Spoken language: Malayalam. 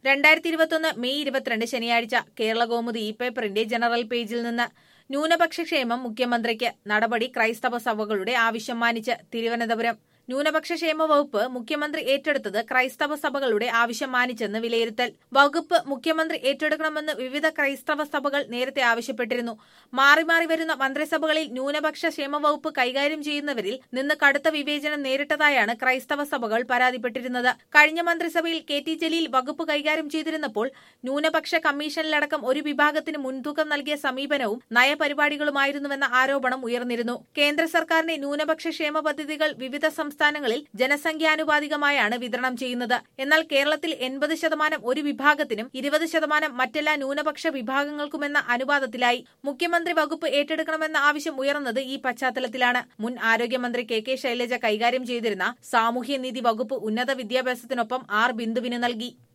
2021 മെയ് 22 ശനിയാഴ്ച കേരളകൗമുദി പേപ്പറിന്റെ ജനറൽ പേജിൽ നിന്ന് ന്യൂനപക്ഷ ക്ഷേമം മുഖ്യമന്ത്രിക്ക് നടപടി ക്രൈസ്തവ സഭകളുടെ ആവശ്യം മാനിച്ച് തിരുവനന്തപുരം. ന്യൂനപക്ഷ ക്ഷേമ വകുപ്പ് മുഖ്യമന്ത്രി ഏറ്റെടുത്തത് ക്രൈസ്തവ സഭകളുടെ ആവശ്യം മാനിച്ചെന്ന് വിലയിരുത്തൽ. വകുപ്പ് മുഖ്യമന്ത്രി ഏറ്റെടുക്കണമെന്ന് വിവിധ ക്രൈസ്തവ സഭകൾ നേരത്തെ ആവശ്യപ്പെട്ടിരുന്നു. മാറി മാറി വരുന്ന മന്ത്രിസഭകളിൽ ന്യൂനപക്ഷ ക്ഷേമ വകുപ്പ് കൈകാര്യം ചെയ്യുന്നവരിൽ നിന്ന് കടുത്ത വിവേചനം നേരിട്ടതായാണ് ക്രൈസ്തവ സഭകൾ പരാതിപ്പെട്ടിരുന്നത്. കഴിഞ്ഞ മന്ത്രിസഭയിൽ KT ജലീൽ വകുപ്പ് കൈകാര്യം ചെയ്തിരുന്നപ്പോൾ ന്യൂനപക്ഷ കമ്മീഷനിലടക്കം ഒരു വിഭാഗത്തിന് മുൻതൂക്കം നൽകിയ സമീപനവും നയപരിപാടികളുമായിരുന്നുവെന്ന ആരോപണം ഉയർന്നിരുന്നു. കേന്ദ്ര സർക്കാരിന്റെ ന്യൂനപക്ഷ ക്ഷേമ പദ്ധതികൾ വിവിധ സംസ്ഥാനങ്ങളിൽ ജനസംഖ്യാനുപാതികമായാണ് വിതരണം ചെയ്യുന്നത്. എന്നാൽ കേരളത്തിൽ 80% ഒരു വിഭാഗത്തിനും 20% മറ്റെല്ലാ ന്യൂനപക്ഷ വിഭാഗങ്ങൾക്കുമെന്ന അനുപാതത്തിലായി. മുഖ്യമന്ത്രി വകുപ്പ് ഏറ്റെടുക്കണമെന്ന ആവശ്യം ഉയർന്നത് ഈ പശ്ചാത്തലത്തിലാണ്. മുൻ ആരോഗ്യമന്ത്രി KK ശൈലജ കൈകാര്യം ചെയ്തിരുന്ന സാമൂഹ്യനീതി വകുപ്പ് ഉന്നത വിദ്യാഭ്യാസത്തിനൊപ്പം R ബിന്ദുവിന് നൽകി.